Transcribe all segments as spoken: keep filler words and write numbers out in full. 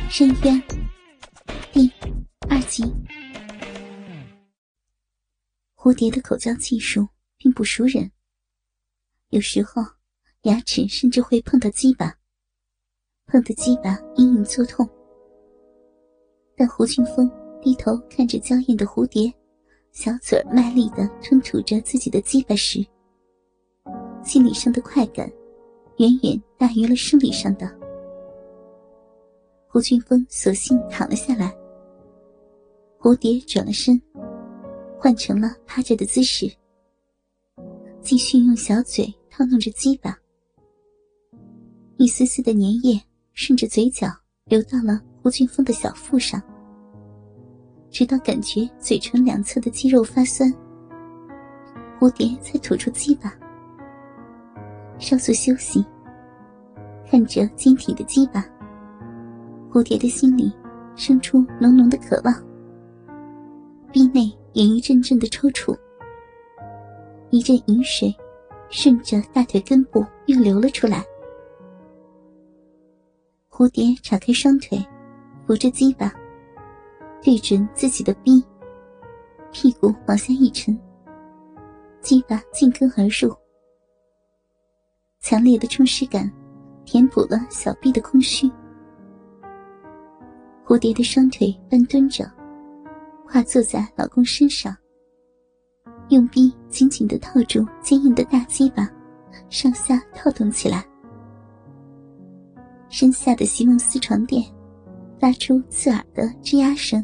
深渊第二集。蝴蝶的口交技术并不熟稔，有时候牙齿甚至会碰到鸡巴，碰得鸡巴隐隐作痛。但胡俊峰低头看着娇艳的蝴蝶，小嘴卖力地吞吐着自己的鸡巴时，心理上的快感远远大于了生理上的。胡俊峰索性躺了下来，蝴蝶转了身，换成了趴着的姿势，继续用小嘴套弄着鸡巴。一丝丝的粘液顺着嘴角流到了胡俊峰的小腹上，直到感觉嘴唇两侧的肌肉发酸，蝴蝶才吐出鸡巴。稍作休息，看着坚挺的鸡巴，蝴蝶的心里生出浓浓的渴望，逼内也一阵阵的抽搐，一阵饮水顺着大腿根部又流了出来。蝴蝶岔开双腿，扶着鸡巴，对准自己的逼，屁股往下一沉，鸡巴进根而入。强烈的充实感填补了小臂的空虚。蝴蝶的双腿半蹲着，跨坐在老公身上，用臂紧紧地套住坚硬的大鸡巴，上下套动起来。身下的席梦思床垫发出刺耳的吱呀声。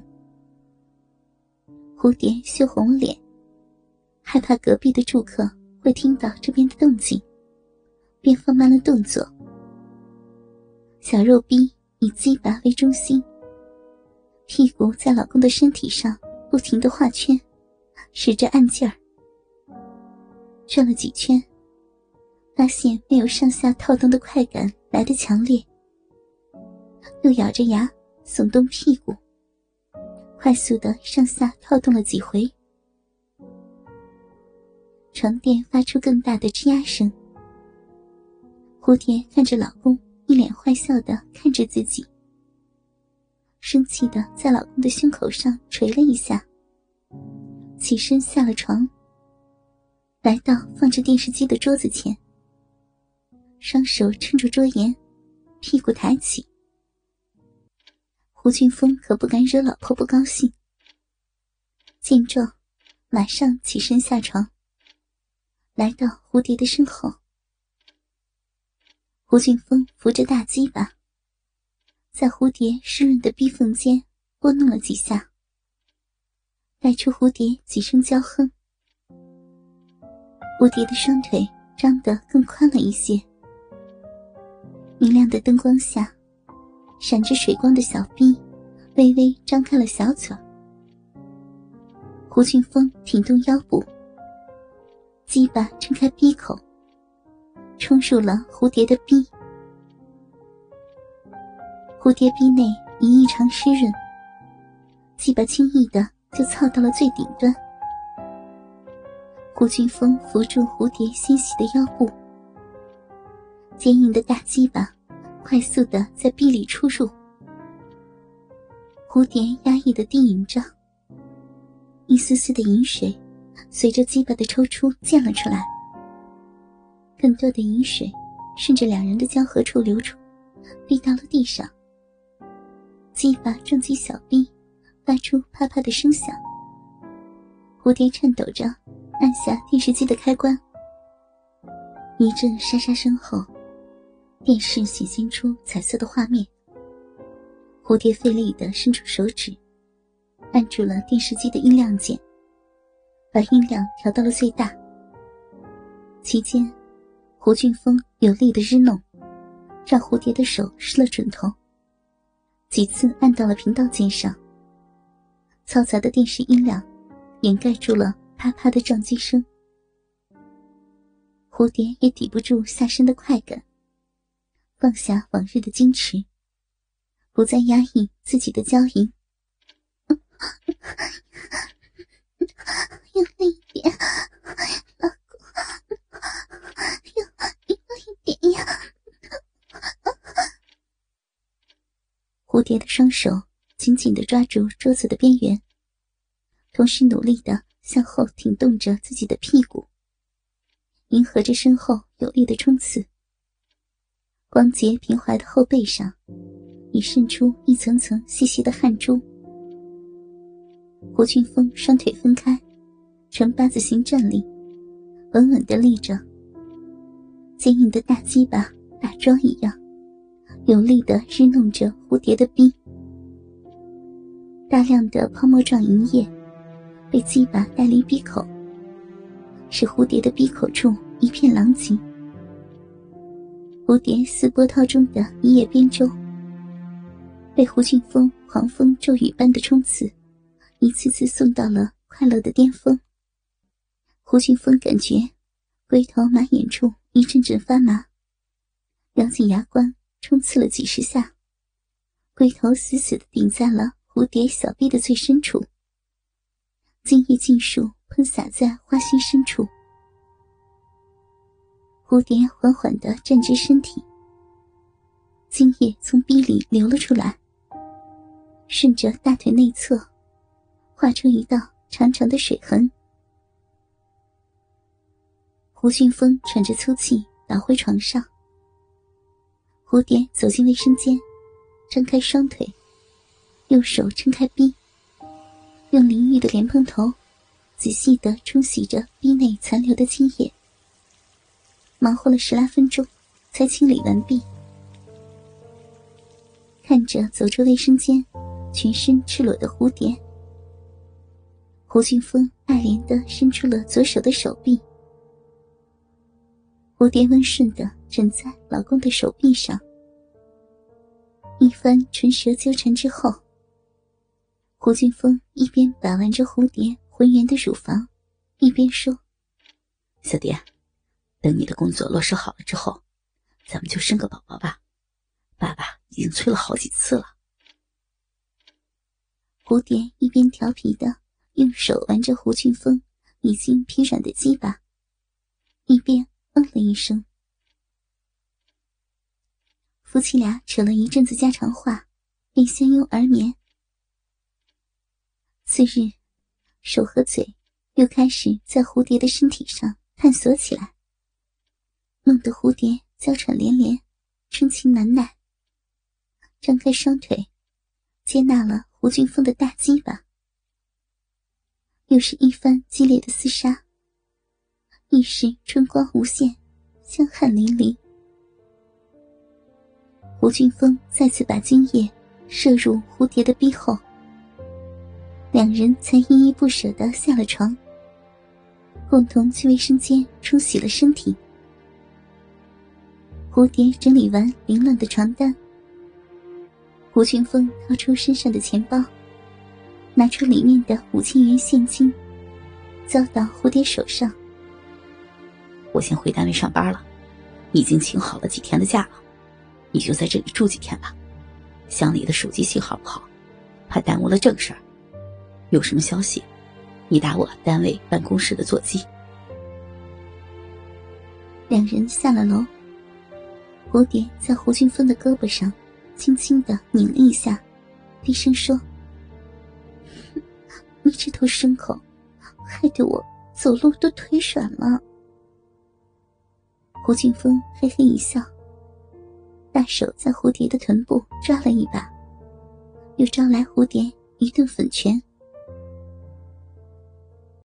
蝴蝶羞红了脸，害怕隔壁的住客会听到这边的动静，便放慢了动作。小肉逼以鸡巴为中心，屁股在老公的身体上不停地画圈，使着按劲儿。转了几圈，发现没有上下套动的快感来得强烈，又咬着牙耸动屁股，快速地上下套动了几回。床垫发出更大的吱呀声。蝴蝶看着老公一脸坏笑地看着自己，生气地在老公的胸口上捶了一下，起身下了床，来到放着电视机的桌子前，双手撑住桌沿，屁股抬起。胡俊峰可不敢惹老婆不高兴，见状马上起身下床，来到蝴蝶的身后。胡俊峰扶着大鸡巴，在蝴蝶湿润的逼缝间拨弄了几下，带出蝴蝶几声娇哼。蝴蝶的双腿张得更宽了一些，明亮的灯光下，闪着水光的小臂微微张开了小嘴。胡俊峰挺动腰部，鸡巴撑开逼口，冲入了蝴蝶的逼。蝴蝶逼内已异常湿润，鸡巴轻易的就操到了最顶端。胡俊峰扶住蝴蝶纤细的腰部，坚硬的大鸡巴快速的在逼里出入。蝴蝶压抑的低吟着，一丝丝的饮水随着鸡巴的抽出溅了出来，更多的饮水顺着两人的交合处流出，滴到了地上。鸡巴撞击小臂，发出啪啪的声响。蝴蝶颤抖着按下电视机的开关，一阵沙沙声后，电视显现出彩色的画面。蝴蝶费力地伸出手指，按住了电视机的音量键，把音量调到了最大。期间，胡俊峰有力地日弄，让蝴蝶的手失了准头，几次按到了频道键上。嘈杂的电视音量掩盖住了啪啪的撞击声。蝴蝶也抵不住下身的快感，放下往日的矜持，不再压抑自己的娇吟。用力一点，老公，用用力一点呀！ 蝴蝶的双手紧紧地抓住桌子的边缘，同时努力地向后挺动着自己的屁股，迎合着身后有力的冲刺。光洁平滑的后背上已渗出一层层细细的汗珠。胡俊峰双腿分开，呈八字形站立，稳稳地立着，坚硬的大鸡巴打桩一样有力地日弄着蝴蝶的逼。大量的泡沫状银液被鸡巴带离鼻口，使蝴蝶的鼻口处一片狼藉。蝴蝶似波涛中的一叶扁舟，被胡俊峰狂风骤雨般的冲刺一次次送到了快乐的巅峰。胡俊峰感觉龟头马眼处一阵阵发麻，咬紧牙关冲刺了几十下，龟头死死地顶在了蝴蝶小臂的最深处，精液尽数喷洒在花心深处。蝴蝶缓缓地站直身体，精液从逼里流了出来，顺着大腿内侧画出一道长长的水痕。胡俊峰喘着粗气倒回床上，蝴蝶走进卫生间，张开双腿，右手撑开逼，用淋浴的莲蓬头仔细地冲洗着逼内残留的精液，忙活了十来分钟才清理完毕。看着走出卫生间全身赤裸的蝴蝶，胡俊峰爱怜地伸出了左手的手臂。蝴蝶温顺地枕在老公的手臂上，一番唇舌纠缠之后，胡俊峰一边把玩着蝴蝶浑圆的乳房，一边说： 小蝶，等你的工作落实好了之后，咱们就生个宝宝吧，爸爸已经催了好几次了。 蝴蝶一边调皮地用手玩着胡俊峰已经疲软的鸡巴，一边嗯了一声。夫妻俩扯了一阵子家常话，便相拥而眠。次日，手和嘴又开始在蝴蝶的身体上探索起来，弄得蝴蝶娇喘连连，春情难耐，张开双腿接纳了胡俊峰的大鸡巴。又是一番激烈的厮杀，一时春光无限，香汗淋漓。胡俊峰再次把精液射入蝴蝶的逼后，两人才依依不舍地下了床，共同去卫生间冲洗了身体。蝴蝶整理完凌乱的床单，胡俊峰掏出身上的钱包，拿出里面的五千元现金，交到蝴蝶手上。 我先回单位上班了，已经请好了几天的假了，你就在这里住几天吧。乡里的手机信号不好，怕耽误了正事儿。有什么消息，你打我单位办公室的座机。 两人下了楼，蝴蝶在胡俊峰的胳膊上轻轻地拧了一下，低声说：你这头牲口害得我走路都腿软了。胡俊峰嘿嘿一笑，大手在蝴蝶的臀部抓了一把，又招来蝴蝶一顿粉拳。